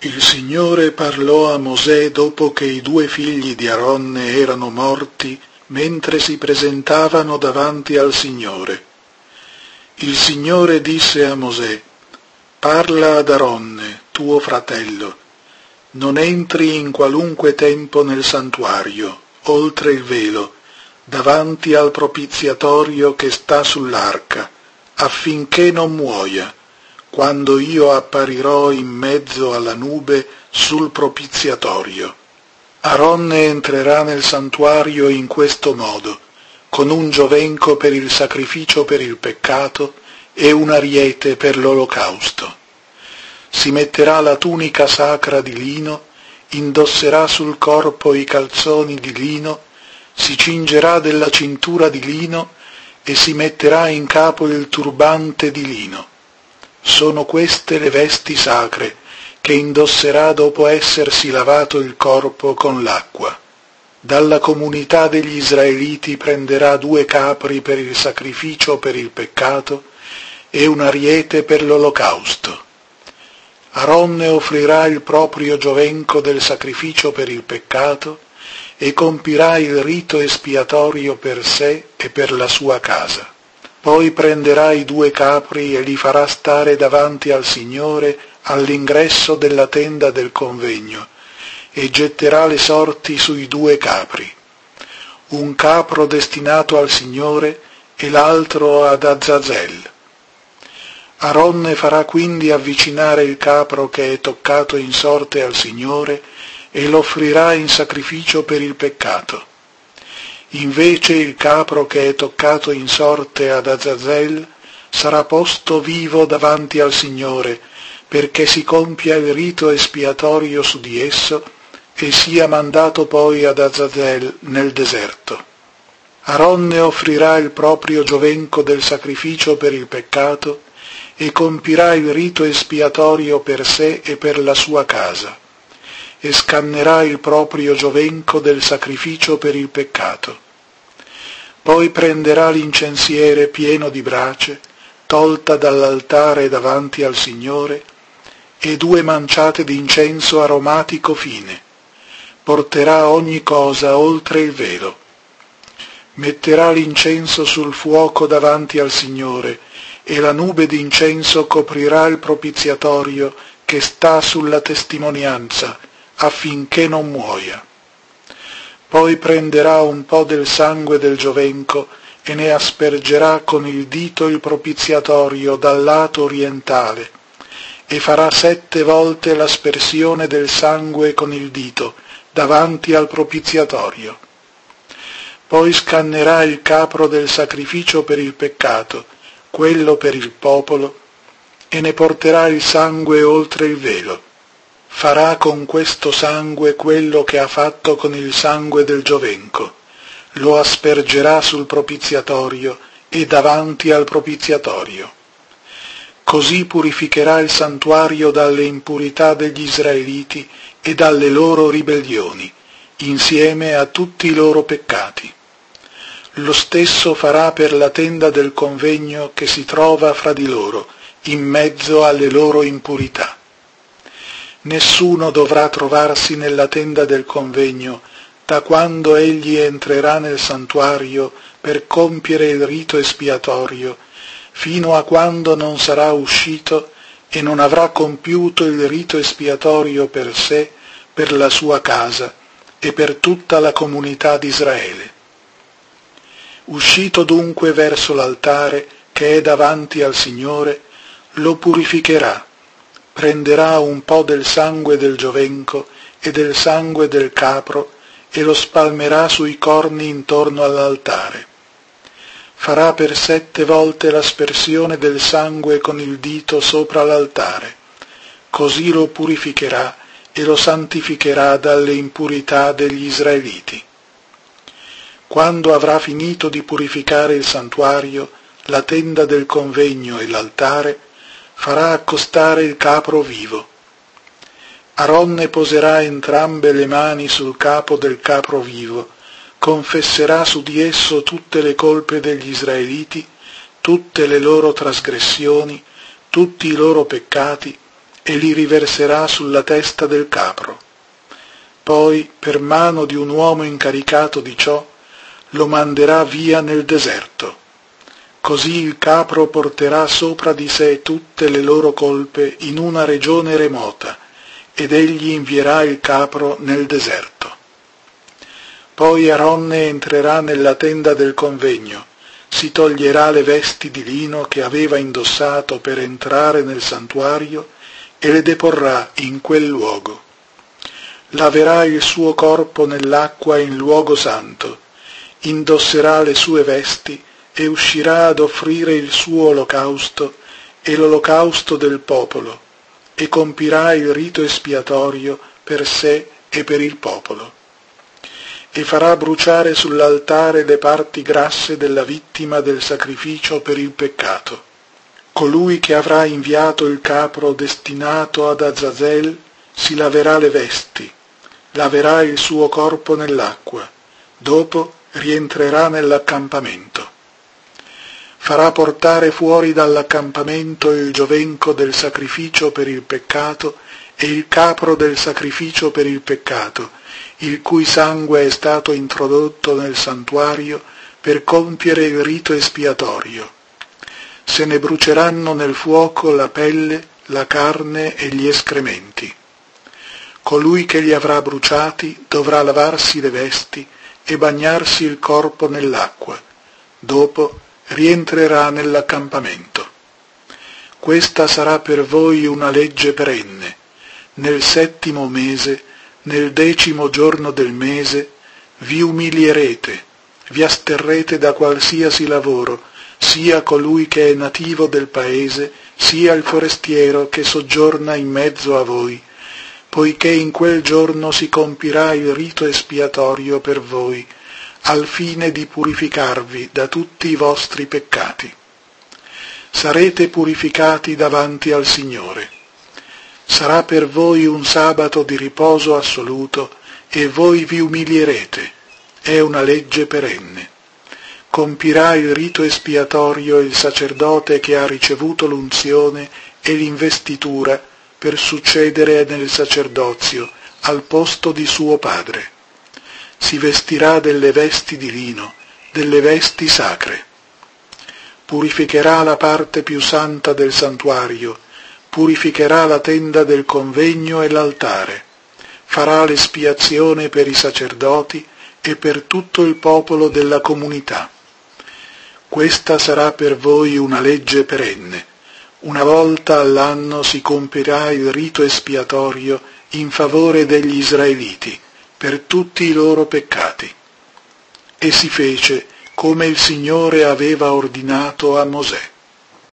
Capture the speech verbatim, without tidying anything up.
Il Signore parlò a Mosè dopo che i due figli di Aronne erano morti, mentre si presentavano davanti al Signore. Il Signore disse a Mosè: «Parla ad Aronne, tuo fratello. Non entri in qualunque tempo nel santuario, oltre il velo, davanti al propiziatorio che sta sull'arca, affinché non muoia, quando io apparirò in mezzo alla nube sul propiziatorio. Aronne entrerà nel santuario in questo modo, con un giovenco per il sacrificio per il peccato e un ariete per l'olocausto. Si metterà la tunica sacra di lino, indosserà sul corpo i calzoni di lino, si cingerà della cintura di lino e si metterà in capo il turbante di lino. Sono queste le vesti sacre che indosserà dopo essersi lavato il corpo con l'acqua. Dalla comunità degli Israeliti prenderà due capri per il sacrificio per il peccato e un ariete per l'olocausto. Aronne offrirà il proprio giovenco del sacrificio per il peccato e compirà il rito espiatorio per sé e per la sua casa. Poi prenderà i due capri e li farà stare davanti al Signore all'ingresso della tenda del convegno e getterà le sorti sui due capri, un capro destinato al Signore e l'altro ad Azazel. Aronne farà quindi avvicinare il capro che è toccato in sorte al Signore e lo offrirà in sacrificio per il peccato. Invece il capro che è toccato in sorte ad Azazel sarà posto vivo davanti al Signore, perché si compia il rito espiatorio su di esso e sia mandato poi ad Azazel nel deserto. Aronne offrirà il proprio giovenco del sacrificio per il peccato e compirà il rito espiatorio per sé e per la sua casa, e scannerà il proprio giovenco del sacrificio per il peccato. Poi prenderà l'incensiere pieno di brace, tolta dall'altare davanti al Signore, e due manciate d'incenso aromatico fine. Porterà ogni cosa oltre il velo. Metterà l'incenso sul fuoco davanti al Signore, e la nube d'incenso coprirà il propiziatorio che sta sulla testimonianza, affinché non muoia. Poi prenderà un po' del sangue del giovenco e ne aspergerà con il dito il propiziatorio dal lato orientale, e farà sette volte l'aspersione del sangue con il dito davanti al propiziatorio. Poi scannerà il capro del sacrificio per il peccato, quello per il popolo, e ne porterà il sangue oltre il velo. Farà con questo sangue quello che ha fatto con il sangue del giovenco, lo aspergerà sul propiziatorio e davanti al propiziatorio. Così purificherà il santuario dalle impurità degli Israeliti e dalle loro ribellioni, insieme a tutti i loro peccati. Lo stesso farà per la tenda del convegno che si trova fra di loro, in mezzo alle loro impurità. Nessuno dovrà trovarsi nella tenda del convegno da quando egli entrerà nel santuario per compiere il rito espiatorio, fino a quando non sarà uscito e non avrà compiuto il rito espiatorio per sé, per la sua casa e per tutta la comunità di Israele. Uscito dunque verso l'altare che è davanti al Signore, lo purificherà. Prenderà un po' del sangue del giovenco e del sangue del capro e lo spalmerà sui corni intorno all'altare. Farà per sette volte l'aspersione del sangue con il dito sopra l'altare. Così lo purificherà e lo santificherà dalle impurità degli Israeliti. Quando avrà finito di purificare il santuario, la tenda del convegno e l'altare, farà accostare il capro vivo. Aronne poserà entrambe le mani sul capo del capro vivo, confesserà su di esso tutte le colpe degli Israeliti, tutte le loro trasgressioni, tutti i loro peccati, e li riverserà sulla testa del capro. Poi, per mano di un uomo incaricato di ciò, lo manderà via nel deserto. Così il capro porterà sopra di sé tutte le loro colpe in una regione remota, ed egli invierà il capro nel deserto. Poi Aronne entrerà nella tenda del convegno, si toglierà le vesti di lino che aveva indossato per entrare nel santuario e le deporrà in quel luogo. Laverà il suo corpo nell'acqua in luogo santo, indosserà le sue vesti e uscirà ad offrire il suo olocausto e l'olocausto del popolo, e compirà il rito espiatorio per sé e per il popolo. E farà bruciare sull'altare le parti grasse della vittima del sacrificio per il peccato. Colui che avrà inviato il capro destinato ad Azazel si laverà le vesti, laverà il suo corpo nell'acqua, dopo rientrerà nell'accampamento. Farà portare fuori dall'accampamento il giovenco del sacrificio per il peccato e il capro del sacrificio per il peccato, il cui sangue è stato introdotto nel santuario per compiere il rito espiatorio. Se ne bruceranno nel fuoco la pelle, la carne e gli escrementi. Colui che li avrà bruciati dovrà lavarsi le vesti e bagnarsi il corpo nell'acqua, dopo rientrerà nell'accampamento. Questa sarà per voi una legge perenne. Nel settimo mese, nel decimo giorno del mese, vi umilierete, vi asterrete da qualsiasi lavoro, sia colui che è nativo del paese, sia il forestiero che soggiorna in mezzo a voi, poiché in quel giorno si compirà il rito espiatorio per voi, al fine di purificarvi da tutti i vostri peccati. Sarete purificati davanti al Signore. Sarà per voi un sabato di riposo assoluto e voi vi umilierete. È una legge perenne. Compirà il rito espiatorio il sacerdote che ha ricevuto l'unzione e l'investitura per succedere nel sacerdozio al posto di suo padre. Si vestirà delle vesti di lino, delle vesti sacre. Purificherà la parte più santa del santuario, purificherà la tenda del convegno e l'altare, farà l'espiazione per i sacerdoti e per tutto il popolo della comunità. Questa sarà per voi una legge perenne. Una volta all'anno si compirà il rito espiatorio in favore degli israeliti, per tutti i loro peccati. E si fece come il Signore aveva ordinato a Mosè.